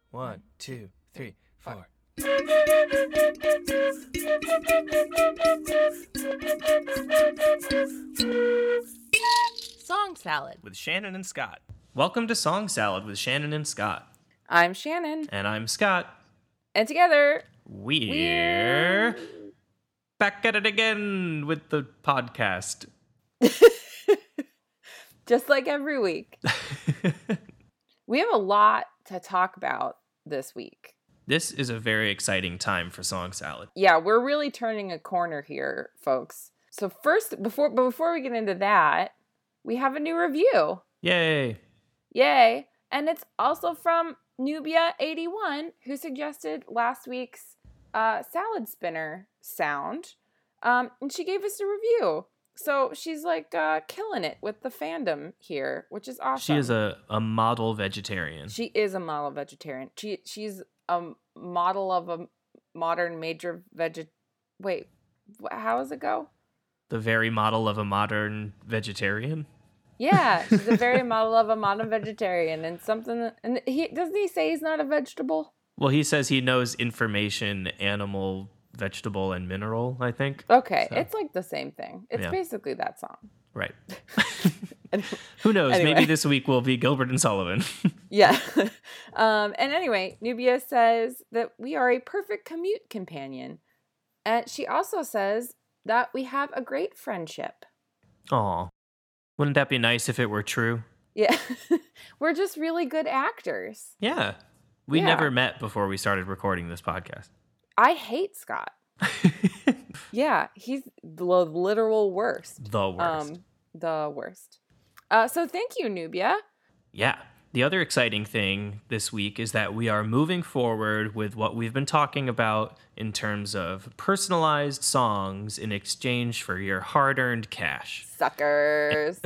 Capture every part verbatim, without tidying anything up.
One, two, three, four. Song Salad With Shannon and Scott. Welcome to Song Salad with Shannon and Scott. I'm Shannon. And I'm Scott. And together, We're, we're... back at it again with the podcast. Just like every week. We have a lot to talk about this week. This is a very exciting time for Song Salad. Yeah, we're really turning a corner here, folks. So first, before but before we get into that, we have a new review. Yay. Yay. And it's also from Nubia eighty-one, who suggested last week's uh, salad spinner sound. Um, and she gave us a review. So she's like uh, killing it with the fandom here, which is awesome. She is a, a model vegetarian. She is a model vegetarian. She She's a model of a modern major veget... Wait, how does it go? The very model of a modern vegetarian? Yeah, she's a very model of a modern vegetarian. And something... And he doesn't he say he's not a vegetable? Well, he says he knows information, animal, vegetable, and mineral, I think. Okay, so. It's like the same thing. It's Yeah. basically that song. Right. Who knows? Anyway. Maybe this week will be Gilbert and Sullivan. Yeah. um, and anyway, Nubia says that we are a perfect commute companion. And she also says that we have a great friendship. Aw. Wouldn't that be nice if it were true? Yeah. We're just really good actors. Yeah. We Yeah. never met before we started recording this podcast. I hate Scott. Yeah, he's the literal worst. The worst. Um, the worst. Uh, so thank you, Nubia. Yeah. The other exciting thing this week is that we are moving forward with what we've been talking about in terms of personalized songs in exchange for your hard-earned cash. Suckers.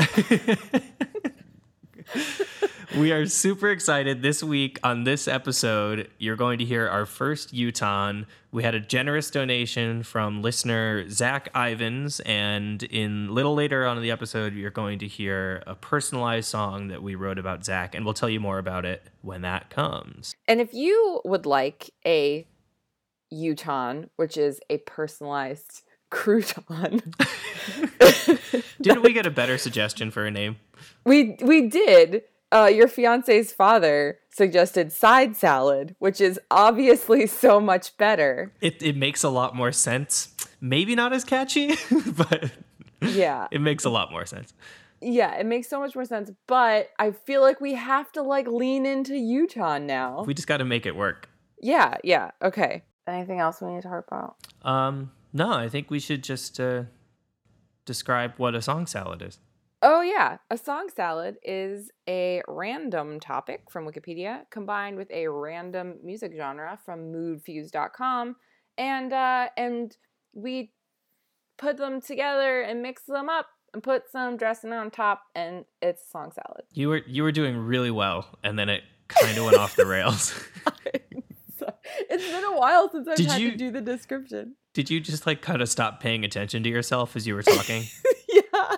We are super excited. This week on this episode, you're going to hear our first U-Ton. We had a generous donation from listener Zach Ivans, and in a little later on in the episode, you're going to hear a personalized song that we wrote about Zach, and we'll tell you more about it when that comes. And if you would like a U-Ton, which is a personalized crouton. Didn't we get a better suggestion for a name? We we did. Uh, your fiance's father suggested side salad, which is obviously so much better. It it makes a lot more sense. Maybe not as catchy, but yeah, it makes a lot more sense. Yeah, it makes so much more sense. But I feel like we have to like lean into U-Ton now. We just got to make it work. Yeah, yeah. Okay. Anything else we need to talk about? Um, no, I think we should just uh, describe what a song salad is. Oh, yeah. A song salad is a random topic from Wikipedia combined with a random music genre from mood fuse dot com. And, uh, and we put them together and mix them up and put some dressing on top, and it's a song salad. You were you were doing really well, and then it kind of went off the rails. It's been a while since I've Did had you, to do the description. Did you just like kind of stop paying attention to yourself as you were talking? Yeah.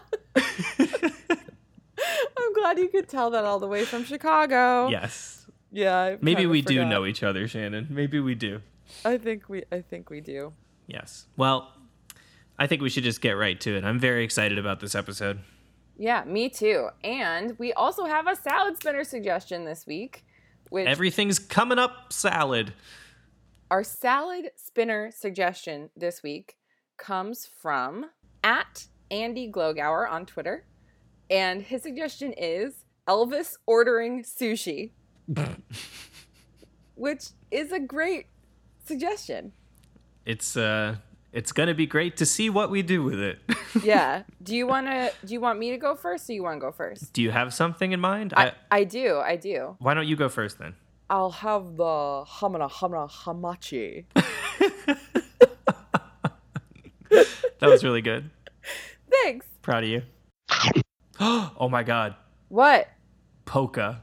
I'm glad you could tell that all the way from Chicago. Yes. Yeah. I Maybe we forgot. do know each other, Shannon. Maybe we do. I think we I think we do. Yes. Well, I think we should just get right to it. I'm very excited about this episode. Yeah, me too. And we also have a salad spinner suggestion this week. Which Everything's coming up salad. Our salad spinner suggestion this week comes from at Andy Glogauer on Twitter. And his suggestion is Elvis ordering sushi. Which is a great suggestion. It's uh it's going to be great to see what we do with it. Yeah. Do you want to do you want me to go first, or you want to go first? Do you have something in mind? I, I do. I do. Why don't you go first then? I'll have the hamana hamana hamachi. That was really good. Thanks. Proud of you. Oh my god. What? Polka.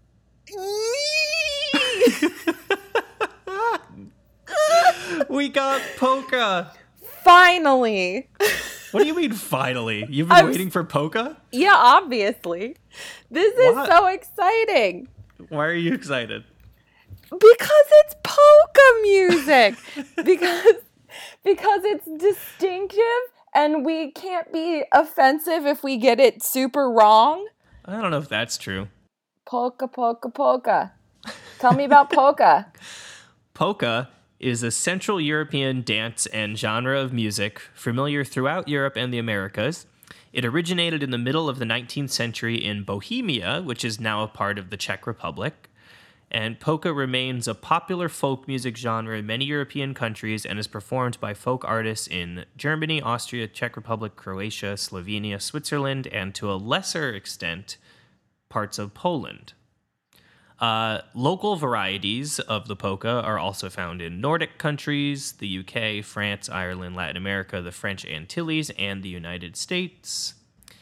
We got polka. Finally. What do you mean finally? You've been I'm waiting for polka? Yeah, obviously. This is What? so exciting. Why are you excited? Because it's polka music. because because it's distinctive and we can't be offensive if we get it super wrong. I don't know if that's true. Polka, polka, polka. Tell me about polka. Polka is a Central European dance and genre of music familiar throughout Europe and the Americas. It originated in the middle of the nineteenth century in Bohemia, which is now a part of the Czech Republic. And polka remains a popular folk music genre in many European countries and is performed by folk artists in Germany, Austria, Czech Republic, Croatia, Slovenia, Switzerland, and to a lesser extent, parts of Poland. Uh, local varieties of the polka are also found in Nordic countries, the U K, France, Ireland, Latin America, the French Antilles, and the United States.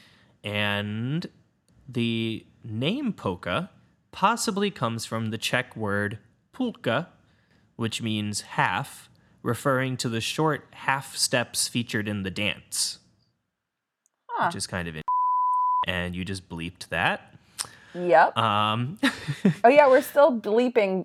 And the name polka possibly comes from the Czech word půlka, which means half, referring to the short half steps featured in the dance. Huh. Which is kind of in- and you just bleeped that. Yep. Um, oh yeah, we're still bleeping.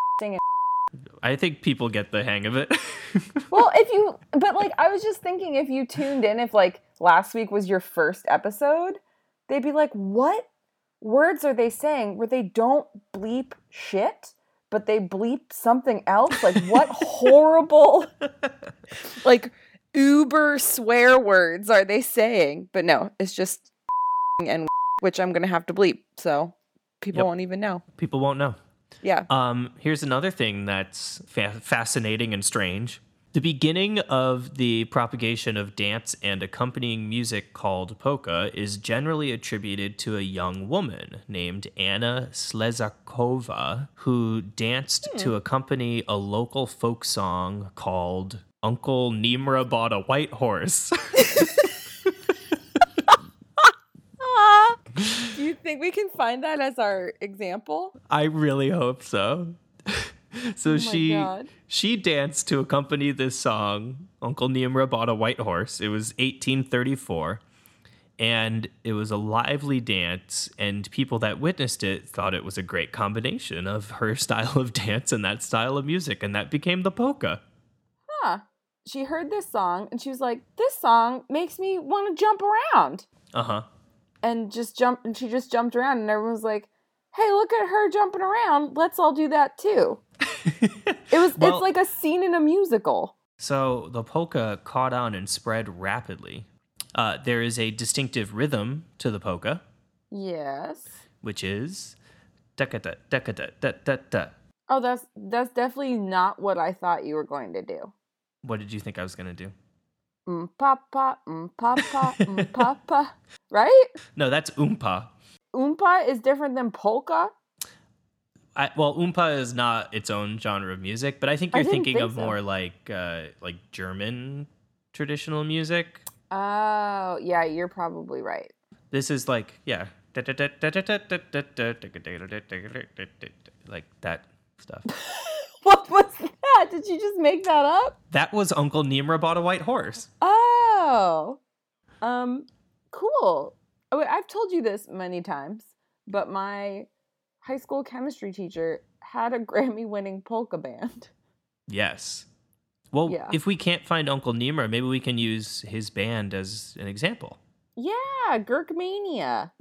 I think people get the hang of it. Well, if you, but like, I was just thinking if you tuned in, if like last week was your first episode, they'd be like, what words are they saying where they don't bleep shit, but they bleep something else? Like, what horrible, like, uber swear words are they saying? But no, it's just and which I'm going to have to bleep. So people yep. won't even know. People won't know. Yeah. Um, here's another thing that's fa- fascinating and strange. The beginning of the propagation of dance and accompanying music called polka is generally attributed to a young woman named Anna Slezakova, who danced hmm. to accompany a local folk song called Uncle Nimra Bought a White Horse. Do you think we can find that as our example? I really hope so. So oh she God. she danced to accompany this song, Uncle Nimra Bought a White Horse. It was eighteen thirty-four, and it was a lively dance, and people that witnessed it thought it was a great combination of her style of dance and that style of music, and that became the polka. Huh. She heard this song, and she was like, this song makes me want to jump around. Uh-huh. And just jumped, and she just jumped around, and everyone was like, hey, look at her jumping around. Let's all do that too. It was well, it's like a scene in a musical. So the polka caught on and spread rapidly. Uh, there is a distinctive rhythm to the polka. Yes. Which is da-ka-da, da-ka-da, da-da-da. Oh, that's that's definitely not what I thought you were going to do. What did you think I was going to do? Mm papa, mm papa, mm papa. Right? No, that's oompa. Oompa is different than polka? I, well, oompa is not its own genre of music, but I think you're I thinking think of so. more like uh, like German traditional music. Oh, yeah, you're probably right. This is like, yeah, like that stuff. What was that? Did you just make that up? That was Uncle Nimra Bought a White Horse. Oh, um, cool. Oh, I've told you this many times, but my high school chemistry teacher had a Grammy-winning polka band. Yes. Well, yeah. If we can't find Uncle Nimra, maybe we can use his band as an example. Yeah, Gurkmania.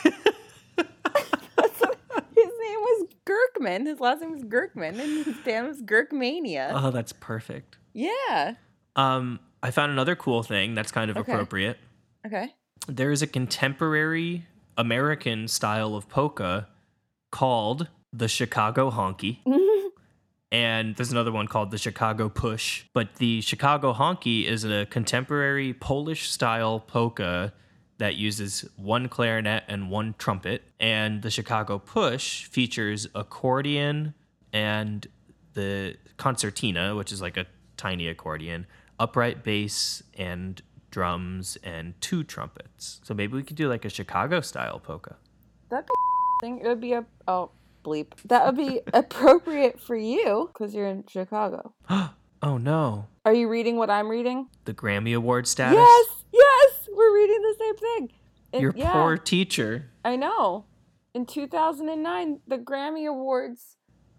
His name was Gurkman. His last name was Gurkman, and his band was Gurkmania. Oh, that's perfect. Yeah. Um, I found another cool thing that's kind of okay. appropriate. Okay. There is a contemporary American style of polka called the Chicago Honky. And there's another one called the Chicago Push. But the Chicago Honky is a contemporary Polish-style polka that uses one clarinet and one trumpet. And the Chicago Push features accordion and the concertina, which is like a tiny accordion, upright bass, and drums, and two trumpets. So maybe we could do like a Chicago-style polka. That'd be thing. It would be a... Oh, bleep. That would be appropriate for you, because you're in Chicago. Oh, no. Are you reading what I'm reading? The Grammy Award status? Yes! Yes! We're reading the same thing. And, Your yeah, poor teacher. I know. In two thousand nine, the Grammy Awards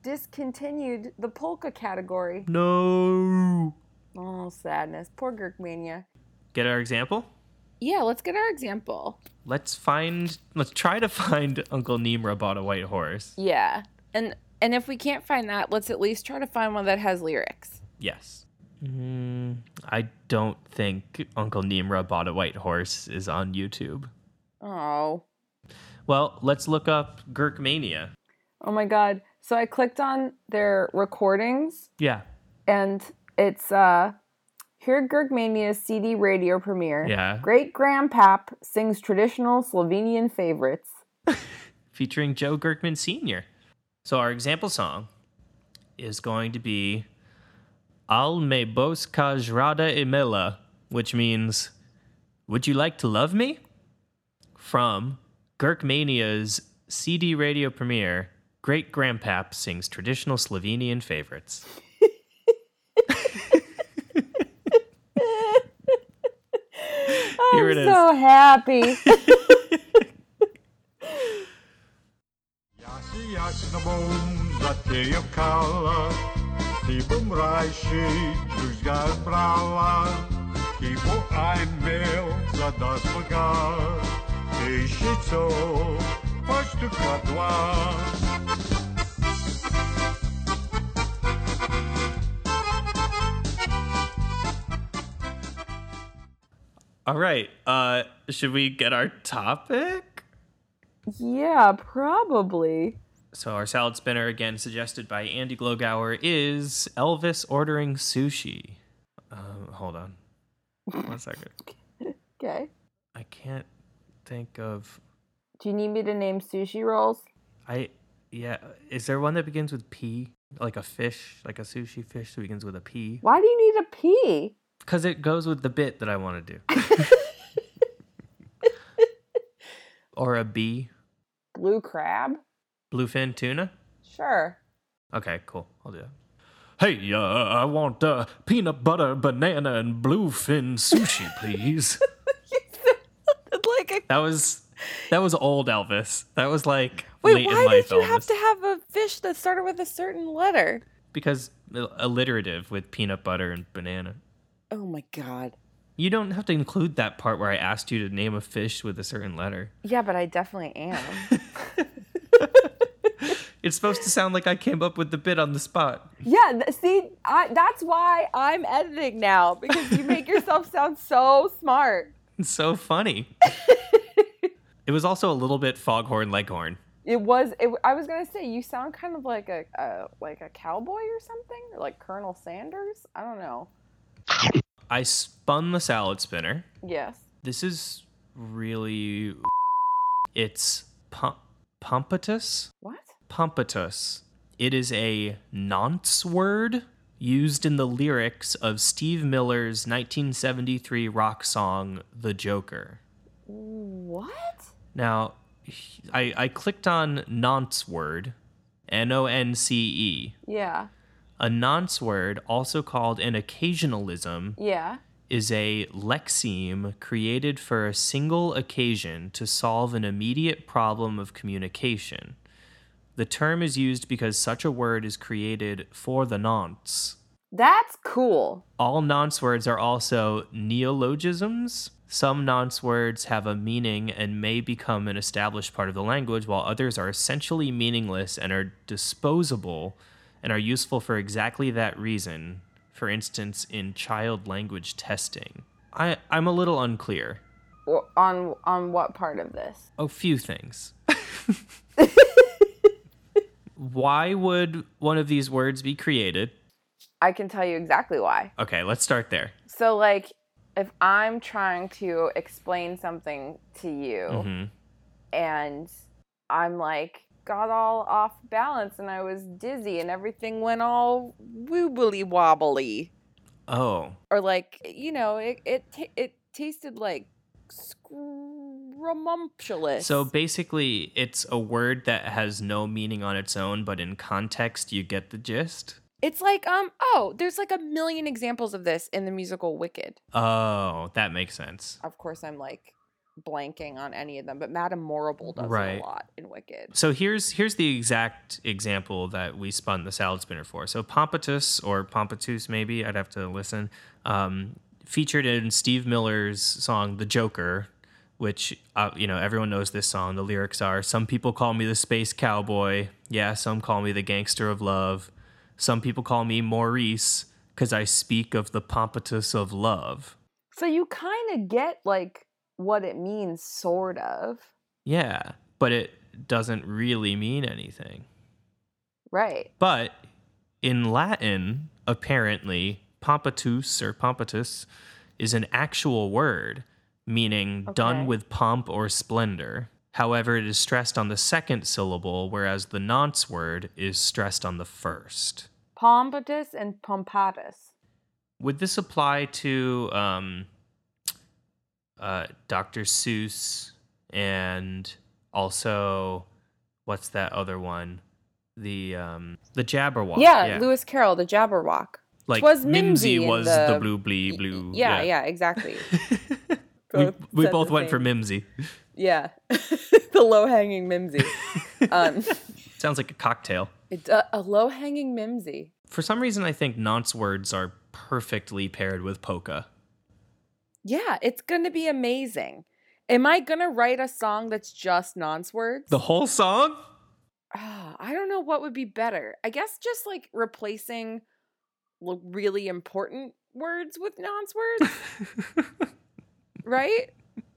discontinued the polka category. No. Oh, sadness. Poor Girkmania. Get our example? Yeah, let's get our example. Let's find, let's try to find Uncle Nimra Bought a White Horse. Yeah. And and if we can't find that, let's at least try to find one that has lyrics. Yes. Mm, I don't think Uncle Nimra Bought a White Horse is on YouTube. Oh. Well, let's look up Girkmania. Oh my God. So I clicked on their recordings Yeah. and it's uh Hear Girkmania's C D radio premiere. Yeah. Great Grandpap sings traditional Slovenian favorites. Featuring Joe Girkman Senior So our example song is going to be Al me boska rada imela, which means, would you like to love me? From Girkmania's C D radio premiere, Great Grandpap sings traditional Slovenian favorites. Here it I'm is. so happy. Jasi jasno bom za tejo kala, ti bom rajši drugega brala, ki bo aj imel za da svoga, tešico, pač tukaj dva. All right. Uh, should we get our topic? Yeah, probably. So our salad spinner, again suggested by Andy Glogauer, is Elvis ordering sushi. Um, hold on. One second. Okay. I can't think of... Do you need me to name sushi rolls? I... Yeah. Is there one that begins with P? Like a fish? Like a sushi fish that begins with a P? Why do you need a P? Because it goes with the bit that I want to do. Or a B? Blue crab? Bluefin tuna? Sure. Okay, cool. I'll do that. Hey, uh, I want uh, peanut butter, banana, and bluefin sushi, please. Like a... That was that was old Elvis. That was like Wait, late why in life did you Elvis. have to have a fish that started with a certain letter? Because alliterative with peanut butter and banana. Oh my God. You don't have to include that part where I asked you to name a fish with a certain letter. Yeah, but I definitely am. It's supposed to sound like I came up with the bit on the spot. Yeah, th- see, I, that's why I'm editing now, because you make yourself sound so smart. It's so funny. It was also a little bit Foghorn Leghorn. It was. It, I was gonna say you sound kind of like a, a like a cowboy or something, or like Colonel Sanders. I don't know. I spun the salad spinner. Yes. This is really... It's pum- pompatus? What? Pompatus. It is a nonce word used in the lyrics of Steve Miller's nineteen seventy-three rock song, The Joker. What? Now, I, I clicked on nonce word, N O N C E. Yeah. A nonce word, also called an occasionalism, Yeah. is a lexeme created for a single occasion to solve an immediate problem of communication. The term is used because such a word is created for the nonce. That's cool. All nonce words are also neologisms. Some nonce words have a meaning and may become an established part of the language, while others are essentially meaningless and are disposable and are useful for exactly that reason, for instance, in child language testing. I, I'm a little unclear. Well, on on what part of this? A few things. Why would one of these words be created? I can tell you exactly why. Okay, let's start there. So, like, if I'm trying to explain something to you Mm-hmm. and I'm like, got all off balance and I was dizzy and everything went all woobly wobbly. Oh, Or like, you know, it it, t- it tasted like scrumptious. so basically it's a word that has no meaning on its own, but in context you get the gist? It's like, um, oh, there's like a million examples of this in the musical Wicked. Oh, that makes sense. Of course, I'm like blanking on any of them, but Madame Morrible does Right. it a lot in Wicked. So here's here's the exact example that we spun the salad spinner for. So Pompatus, or Pompatus maybe, I'd have to listen, um, featured in Steve Miller's song The Joker, which, uh, you know, everyone knows this song. The lyrics are, some people call me the space cowboy. Yeah, some call me the gangster of love. Some people call me Maurice because I speak of the Pompatus of love. So you kind of get like what it means, sort of. Yeah, but it doesn't really mean anything. Right. But in Latin, apparently, Pompatus or Pompatus is an actual word, meaning Okay. done with pomp or splendor. However, it is stressed on the second syllable, whereas the nonce word is stressed on the first. Pompatus and Pompatus. Would this apply to um, uh, Doctor Seuss and also, what's that other one? The um, the Jabberwock. Yeah, Lewis Carroll, the Jabberwock. Like Twas Mimsy Mimsy in was the- the blue blee blue. Yeah, yeah, exactly. we Both we said both the went for same. Mimsy. Yeah. The low-hanging Mimsy. Um, Sounds like a cocktail. it, uh, a low-hanging Mimsy. For some reason, I think nonce words are perfectly paired with polka. Yeah, it's going to be amazing. Am I going to write a song that's just nonce words? The whole song? Ah, I don't know what would be better. I guess just like replacing l- really important words with nonce words, right?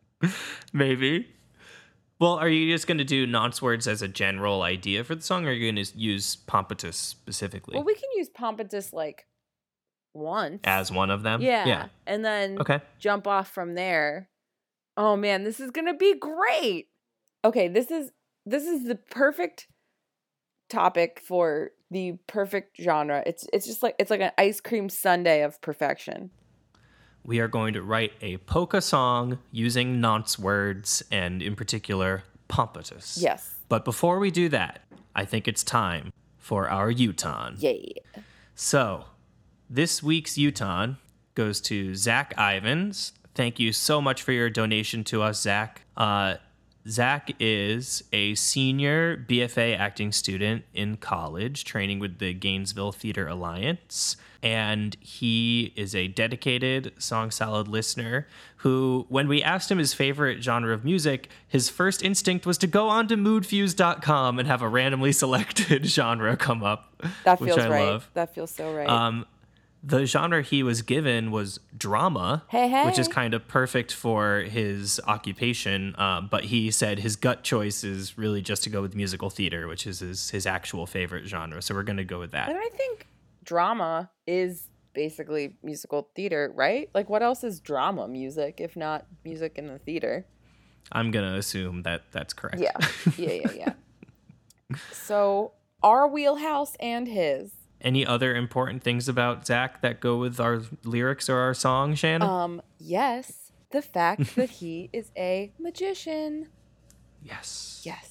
Maybe. Well, are you just going to do nonce words as a general idea for the song, or are you going to use Pompatus specifically Well, we can use Pompatus like once. as one of them? yeah. Yeah. And then Okay. jump off from there. Oh man, this is going to be great. Okay, this is this is the perfect topic for the perfect genre. It's it's just like it's like an ice cream sundae of perfection. We are going to write a polka song using nonce words, and in particular, Pompatus. Yes. But before we do that, I think it's time for our Uton. Yeah. So, this week's Uton goes to Zach Ivins. Thank you so much for your donation to us, Zach. Uh, Zach is a senior B F A acting student in college, training with the Gainesville Theater Alliance. And he is a dedicated Song Salad listener who, when we asked him his favorite genre of music, his first instinct was to go on to mood fuse dot com and have a randomly selected genre come up, That which feels I right. love. That feels so right. Um, the genre he was given was drama, Hey, hey. which is kind of perfect for his occupation. Uh, but he said his gut choice is really just to go with musical theater, which is his, his actual favorite genre. So we're going to go with that. and I think drama is basically musical theater, right? Like, what else is drama music if not music in the theater? I'm going to assume that that's correct. Yeah. Yeah, yeah, yeah. So, our wheelhouse and his. Any other important things about Zach that go with our lyrics or our song, Shannon? Um, yes, the fact that he is a magician. yes. Yes.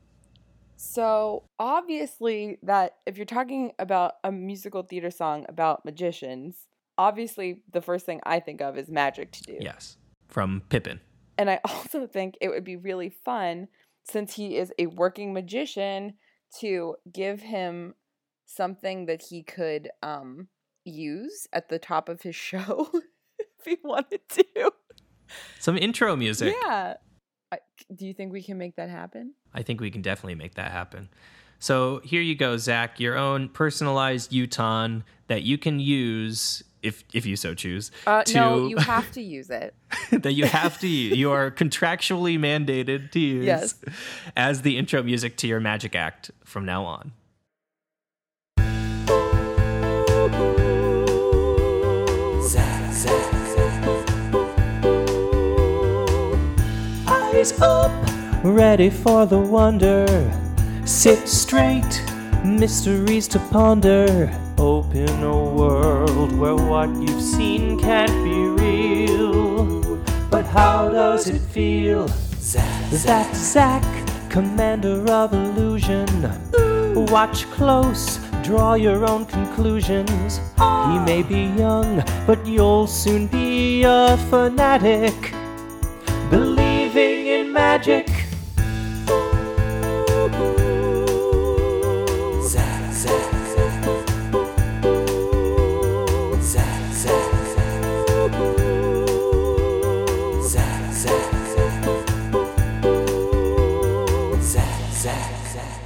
So, obviously, that if you're talking about a musical theater song about magicians, obviously the first thing I think of is Magic to Do. Yes. From Pippin. And I also think it would be really fun, since he is a working magician, to give him something that he could um use at the top of his show if he wanted to. Some intro music. Yeah. I, do you think we can make that happen? I think we can definitely make that happen. So here you go, Zach, your own personalized Uton that you can use if if you so choose. Uh, to, no, you have to use it. that you have to use. You are contractually mandated to use Yes. as the intro music to your magic act from now on. Zach, Zach, Zach. Eyes up, ready for the wonder. Sit straight, mysteries to ponder. Open a world where what you've seen can't be real. But how does it feel? Zach, Zach, Zach, commander of illusion. Watch close, draw your own conclusions. He may be young, but you'll soon be a fanatic. Believe magic. Zach, Zach, Zach, Zach, Zach, Zach, Zach.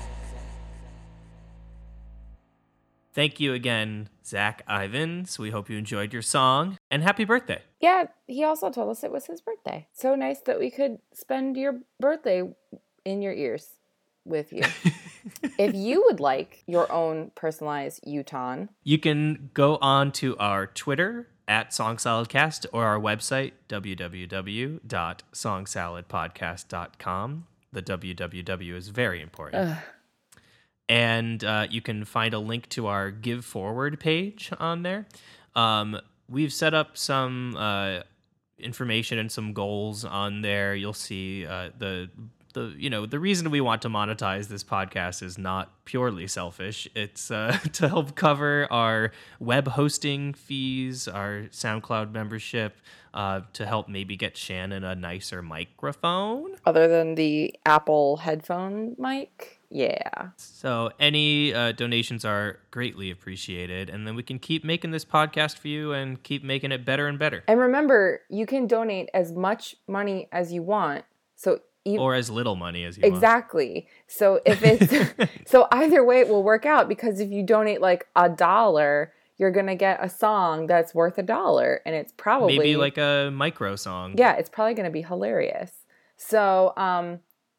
Thank you again, Zach Ivins. We hope you enjoyed your song, and happy birthday. Yeah, he also told us it was his birthday. So nice that we could spend your birthday in your ears with you. If you would like your own personalized Uton, You can go on to our Twitter at SongSaladCast or our website, w w w dot song salad podcast dot com. The W W W is very important. Ugh. And uh, you can find a link to our Give Forward page on there. Um, we've set up some uh, information and some goals on there. You'll see uh, the the you know the reason we want to monetize this podcast is not purely selfish. It's uh, to help cover our web hosting fees, our SoundCloud membership, uh, to help maybe get Shannon a nicer microphone. other than the Apple headphone mic, yeah. So any uh, donations are greatly appreciated, and then we can keep making this podcast for you and keep making it better and better, And remember, you can donate as much money as you want. So e- or as little money as you want. exactly. So if it's so either way it will work out, because if you donate like a dollar, you're gonna get a song that's worth a dollar, and it's probably Maybe like a micro song. yeah, it's probably gonna be hilarious. So um.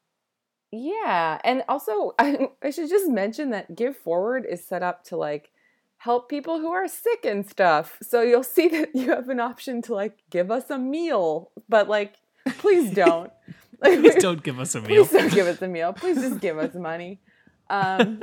Yeah, and also I, I should just mention that Give Forward is set up to like help people who are sick and stuff. So you'll see that you have an option to like give us a meal, but like please don't. Like, Please don't give us a meal. Please don't give us a meal. Please just give us money. Um,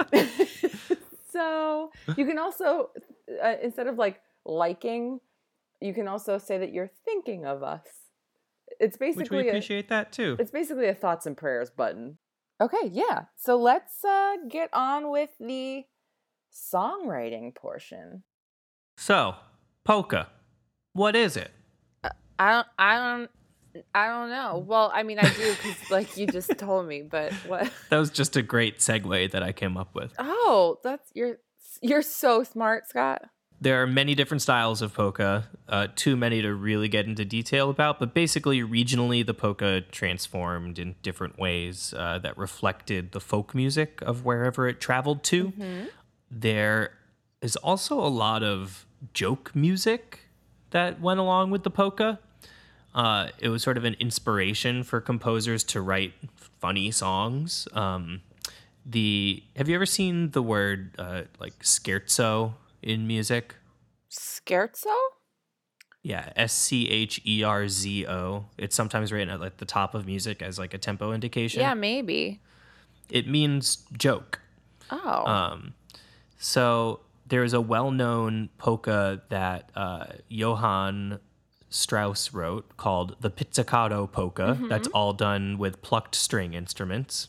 so you can also uh, instead of like liking, you can also say that you're thinking of us. It's Which basically we a, appreciate that too. it's basically a thoughts and prayers button. Okay, yeah. So let's uh, get on with the songwriting portion. So, polka, what is it? I don't, I don't, I don't know. Well, I mean, I do because like you just told me. But what? That was just a great segue that I came up with. Oh, that's you're you're so smart, Scott. There are many different styles of polka, uh, too many to really get into detail about, but basically, regionally, the polka transformed in different ways uh, that reflected the folk music of wherever it traveled to. Mm-hmm. There is also a lot of joke music that went along with the polka. Uh, it was sort of an inspiration for composers to write funny songs. Um, the have you ever seen the word uh, like scherzo in music? Scherzo? Yeah, S C H E R Z O. It's sometimes written at like the top of music as like a tempo indication. Yeah, maybe. It means joke. Oh. Um, so there's a well-known polka that uh, Johann Strauss wrote called the Pizzicato polka. Mm-hmm. That's all done with plucked string instruments.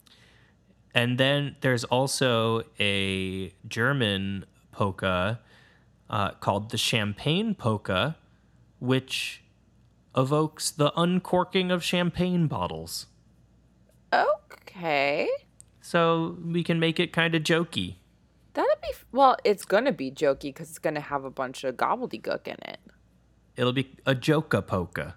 And then there's also a German polka uh, called the Champagne polka, which evokes the uncorking of champagne bottles. Okay. So we can make it kind of jokey. That'd be well. It's gonna be jokey because it's gonna have a bunch of gobbledygook in it. It'll be a joka polka.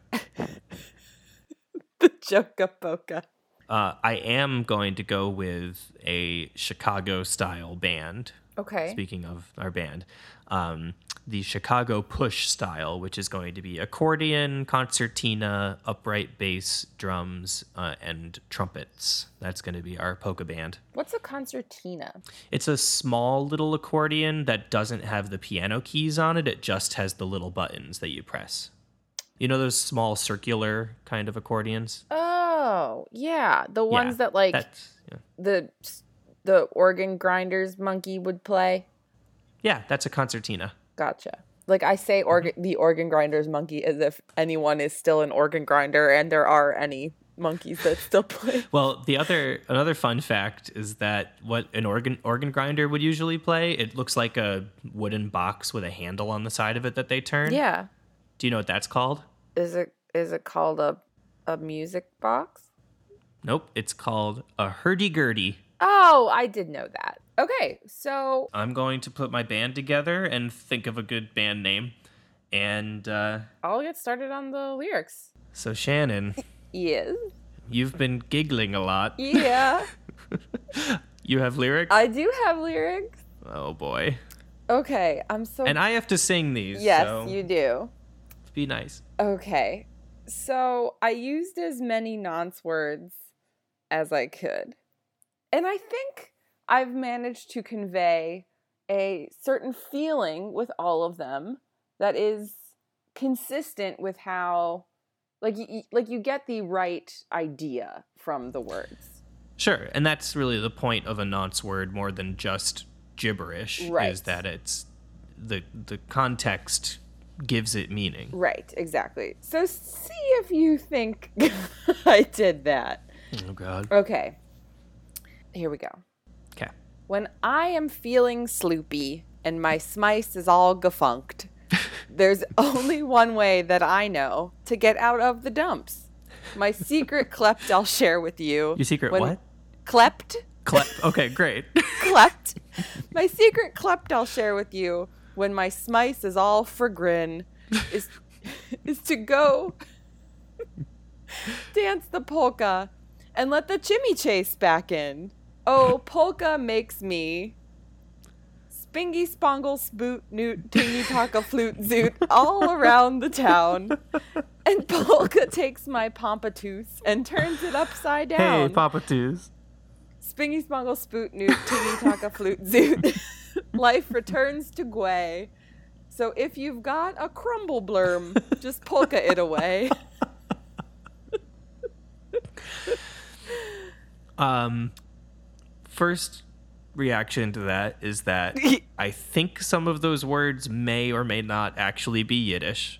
The Joka Polka. Uh, I am going to go with a Chicago-style band. Okay. Speaking of our band, um, the Chicago Push style, which is going to be accordion, concertina, upright bass, drums, uh, and trumpets. That's going to be our polka band. What's a concertina? It's a small little accordion that doesn't have the piano keys on it. It just has the little buttons that you press. You know those small circular kind of accordions? Oh, yeah, the ones Yeah, that like That's, yeah. the the organ grinders monkey would play. yeah, that's a concertina. Gotcha. Like I say, organ the organ grinders monkey as if anyone is still an organ grinder, and there are any monkeys that still play. Well, the other another fun fact is that what an organ organ grinder would usually play, it looks like a wooden box with a handle on the side of it that they turn. Yeah. Do you know what that's called? Is it is it called a a music box? Nope, it's called A Hurdy-Gurdy. Oh, I did know that. Okay, so... I'm going to put my band together and think of a good band name. And, uh... I'll get started on the lyrics. So, Shannon... Yes? You've been giggling a lot. Yeah. You have lyrics? I do have lyrics. Oh, boy. Okay, I'm so... And I have to sing these, Yes, so you do. be nice. Okay, so I used as many nonce words as I could. And I think I've managed to convey a certain feeling with all of them that is consistent with how, like, you, like you get the right idea from the words. Sure, and that's really the point of a nonce word more than just gibberish, Right. is that it's the the context gives it meaning. Right, exactly. So see if you think I did that. Oh, God. Okay. Here we go. Okay. When I am feeling sloopy and my smice is all gafunked, there's only one way that I know to get out of the dumps. My secret clept I'll share with you. Your secret when- what? Clept? Clep. Okay, great. Clept. My secret clept I'll share with you when my smice is all for grin is, is to go dance the polka and let the chimmy chase back in. Oh, polka makes me spingy spongle spoot newt tingy taka flute zoot all around the town. And polka takes my pompatus and turns it upside down. Hey, Papa Twos. Spingy spongle spoot newt tingy taka flute zoot. Life returns to Gway. So if you've got a crumble blurm, just polka it away. Um, first reaction to that is that I think some of those words may or may not actually be Yiddish.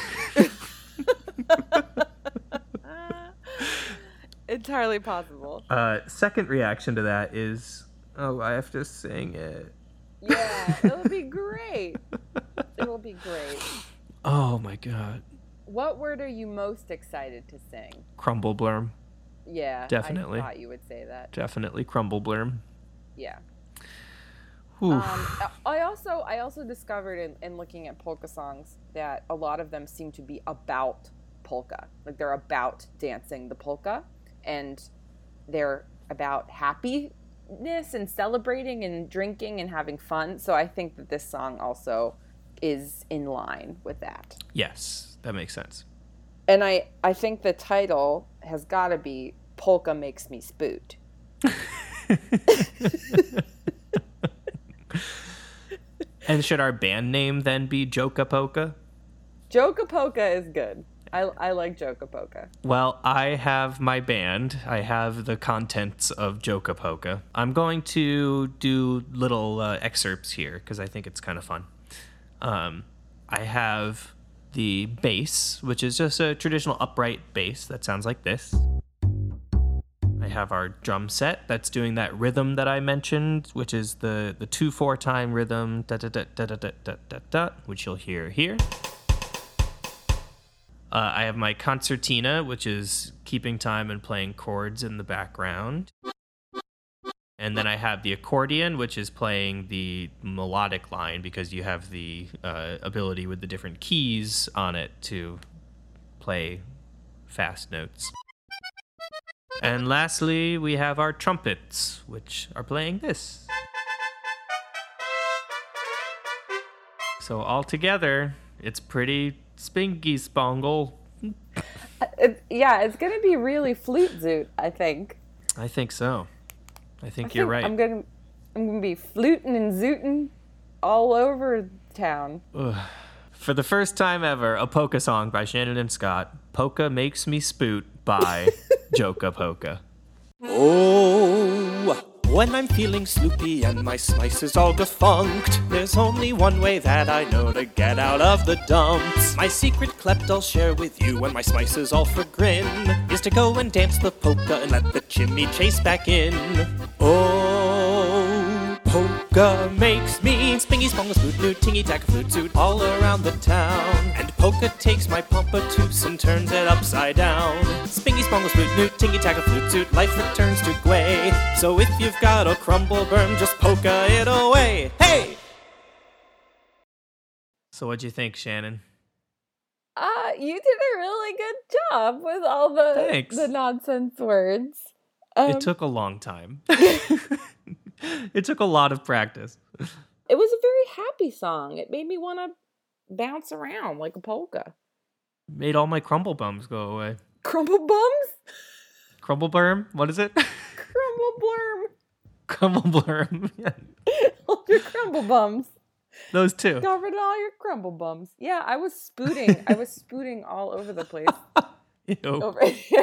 Entirely possible. Uh, second reaction to that is, oh, I have to sing it. Yeah, it'll be great. It'll be great. Oh my God. What word are you most excited to sing? Crumble blurm. Yeah, Definitely. I thought you would say that. Definitely crumble blurm. Yeah. Whew. Um, I also I also discovered in, in looking at polka songs that a lot of them seem to be about polka. Like they're about dancing the polka, and they're about happiness and celebrating and drinking and having fun. So I think that this song also is in line with that. Yes, that makes sense. And I, I think the title has got to be Polka Makes Me Spoot. And should our band name then be Joka Polka? Joka Polka is good. I, I like Joka Polka. Well, I have my band. I have the contents of Joka Polka. I'm going to do little uh, excerpts here because I think it's kind of fun. Um, I have the bass, which is just a traditional upright bass that sounds like this. I have our drum set that's doing that rhythm that I mentioned, which is the the two four time rhythm, da da da da da da da da da, which you'll hear here. Uh, I have my concertina, which is keeping time and playing chords in the background. And then I have the accordion, which is playing the melodic line because you have the uh, ability with the different keys on it to play fast notes. And lastly, we have our trumpets, which are playing this. So altogether, it's pretty spingy spongle. It, yeah, it's going to be really flute zoot, I think. I think so. I think I you're think right. I'm going to I'm gonna be fluting and zooting all over town. Ugh. For the first time ever, a polka song by Shannon and Scott. Polka Makes Me Spoot by Joka Polka. Oh, when I'm feeling sloopy and my slice is all defunct, there's only one way that I know to get out of the dumps. My secret clept I'll share with you when my slice is all for grin, is to go and dance the polka and let the chimney chase back in. Oh, Polka makes me spingy spongle spoot noot tingy tack flute toot all around the town. And polka takes my pompatoos and turns it upside down. Spingy spongle spoot noot tingy tack flute toot, life returns to gway. So if you've got a crumble berm, just polka it away. Hey! So what'd you think, Shannon? Uh, you did a really good job with all the Thanks. the nonsense words. Um, It took a long time. It took a lot of practice. It was a very happy song. It made me want to bounce around like a polka. Made all my crumble bums go away. Crumble bums? Crumble berm? What is it? Crumble blurm. Crumble berm. Yeah. All your crumble bums. Those two. Covered all your crumble bums. Yeah, I was spooting. I was spooting all over the place. Ew. Over here.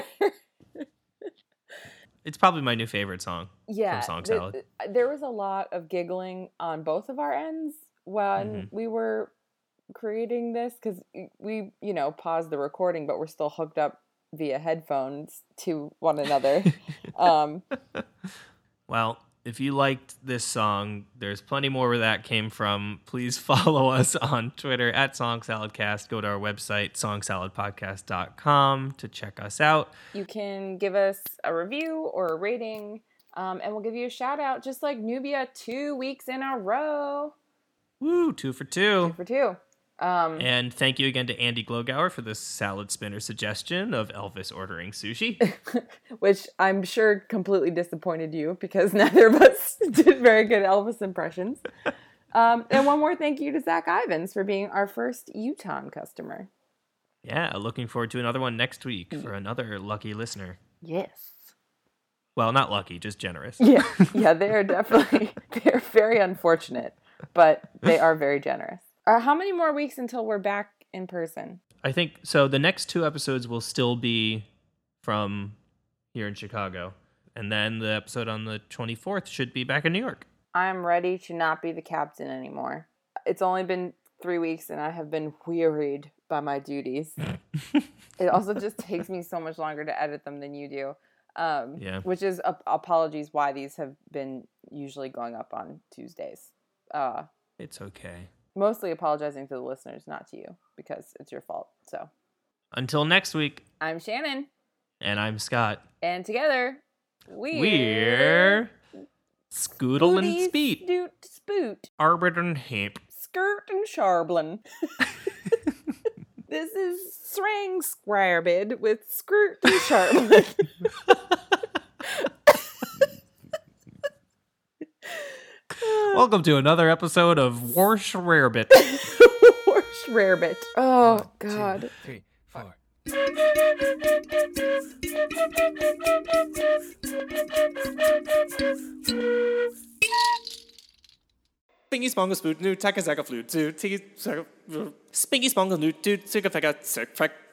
It's probably my new favorite song. Yeah, From Song th- Salad. th- there was a lot of giggling on both of our ends when Mhm. we were creating this because we, you know, paused the recording, but we're still hooked up via headphones to one another. um, Well, if you liked this song, there's plenty more where that came from. Please follow us on Twitter at Song Salad Cast. Go to our website, song salad podcast dot com, to check us out. you can give us a review or a rating, um, and we'll give you a shout out, just like Nubia, two weeks in a row. Woo, two for Two two. for two. Um, And thank you again to Andy Glogauer for this salad spinner suggestion of Elvis ordering sushi. which I'm sure completely disappointed you because neither of us did very good Elvis impressions. Um, and one more thank you to Zach Ivins for being our first Utah customer. Yeah, looking forward to another one next week for another lucky listener. Yes. Well, not lucky, just generous. Yeah, yeah, they are definitely, they're very unfortunate, but they are very generous. Uh, how many more weeks until we're back in person? I think so. The next two episodes will still be from here in Chicago, and then the episode on the twenty-fourth should be back in New York. I'm ready to not be the captain anymore. It's only been three weeks and I have been wearied by my duties. It also just takes me so much longer to edit them than you do. Um, Yeah. Which is uh, apologies why these have been usually going up on Tuesdays. Uh, It's okay. mostly apologizing to the listeners, not to you, because it's your fault. So Until next week, I'm Shannon, and I'm Scott. and together we're, We're Scoodle and Spooty Speed, Snoot Spoot, Arbit and Hamp. Skirt and Sharblin. This is Srang Squarebid with Skirt and Sharblin. Welcome to another episode of Warsh Rarebit. Worst rarebit. Oh, God. Two, three, four. Spingy spongle spoot, new takazaka flute, two, tiki, spingy spongle, new, two, tika, feka, sek,